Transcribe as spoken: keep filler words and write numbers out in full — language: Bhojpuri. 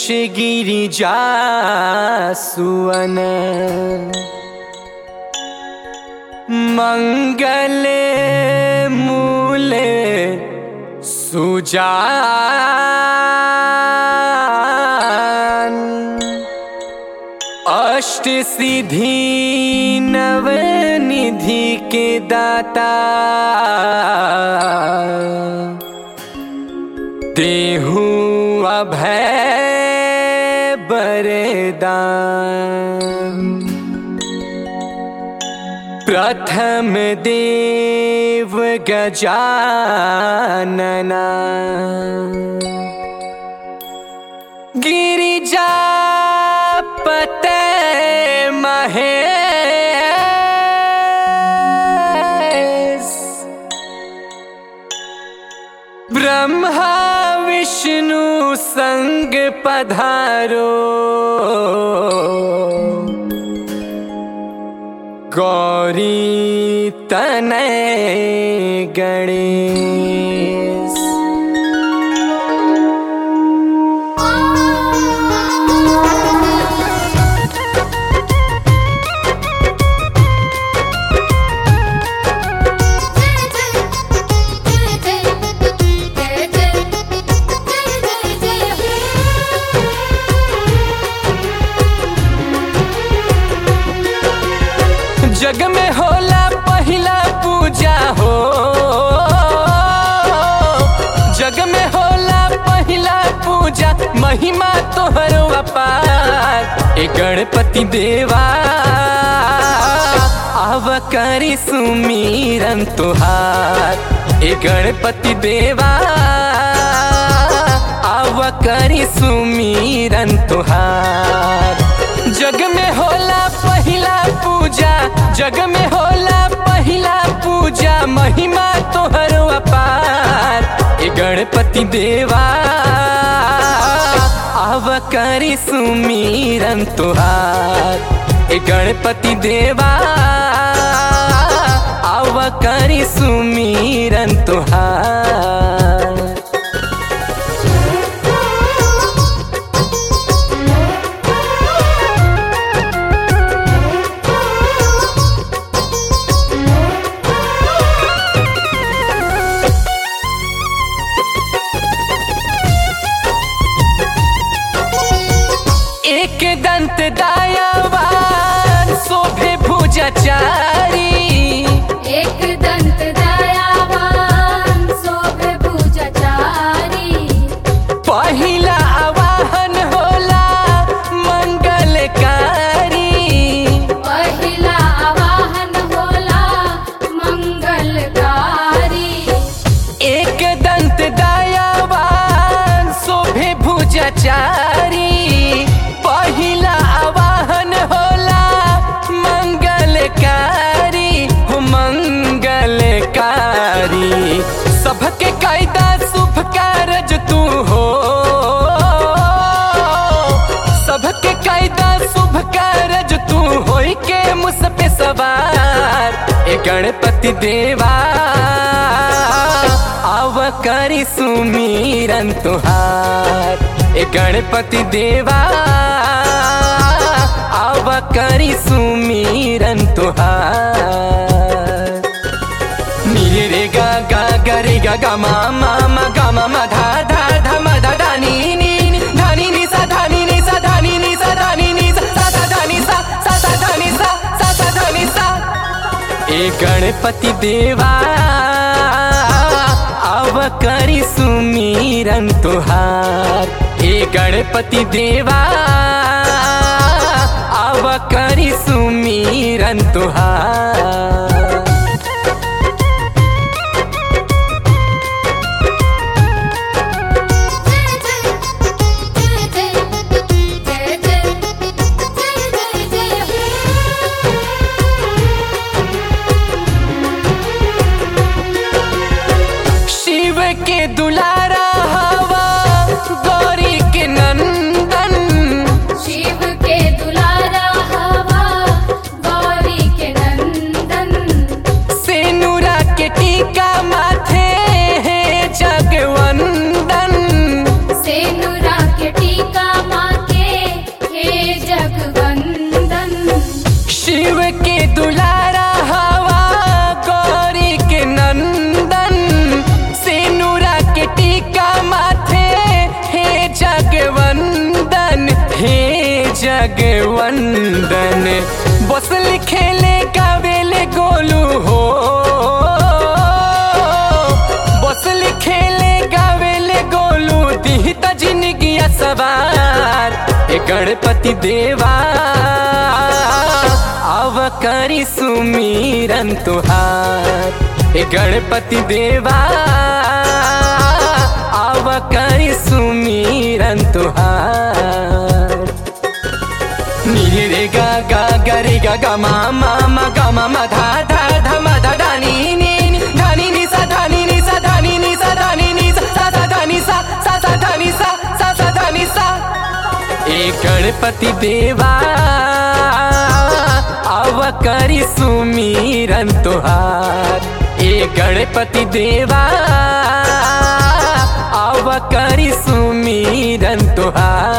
गिरिजा सुवन मंगले मूले सुजान अष्ट सिद्धि नव निधि के दाता देहु अभय वरदान प्रथम देव गजानना गिरिजापते महेश ब्रह्मा विष्णु संग पधारो गौरी तनय गणेश। जग में होला पहिला पूजा हो, जग में होला पहिला पूजा महिमा तोहरो अपार। ए गणपति देवा आव करी सुमीरन तुहार। ए गणपति देवा आव करी सुमीरन तुहार। जग में होला पहिला पूजा, जग में होला पहिला पूजा महिमा तोहरो अपार। ए गणपति देवा आव करी सुमीरन तुहार। ए गणपति देवा आव करी सुमीरन तुहार। एक दंत दयावान शोभे भुजाचारी। एक दंत दयावान शोभे भुजाचारी। पहिला आवाहन होला मंगलकारी। पहिला आवाहन होला मंगलकारी। एक दंत दयावान शोभे भुजाचारी। पहिला आवाहन होला मंगलकारी हो मंगलकारी। सबके कायदा शुभ कारज तू हो, सबके कायदा शुभ कारज तू होई के मुझ पे सवार। ए गणपति देवा आव करी सुमीरन तुहार। ए गणपति देवा आव करी सुमीरन तुहार। नी रे गा गा गा रे गा गा मा मा मा गा मा मा धा धा धा मा धा धा नी नी धा नी नी सा धा नी नी सा धा नी नी सा धा नी नी सा सा सा धा नी सा सा सा धा नी सा सा सा धा नी सा। ए गणपति देवा आव करी सुमीरन तुहार। ए गणपति देवा आव करी सुमीरन तुहार। शिव के दुलारा हवा गौरी के नंदन। शिव के दुलारा हवा गौरी के नंदन। सेनुरा के टीका माथे है जगवंदन। सेनुरा के टीका के दुलारा हवा गौरी के नंदन सिनुरा के टीका माथे हे जगवंदन हे जगवंदन बसल खेले गावेले गोलू हो बसल खेले गावेले गोलू दिहता जिंदगी सवार ए गणपति देवा आव करी सुमीरन तुहार ए गणपति देवा आव करी सुमीरन तुहार नी रे गा गा गा रे गा गा मा मा मा गा मा मा धा धा धा मा धा धा नी नी नी धा नी नी सा धा नी नी सा धा नी नी सा धा नी नी सा सा सा धा नी सा सा सा धा नी सा सा सा धा नी सा ए गणपति देवा आव करी सुमीरन तुहार ए गणपति देवा आव करी सुमीरन तुहार।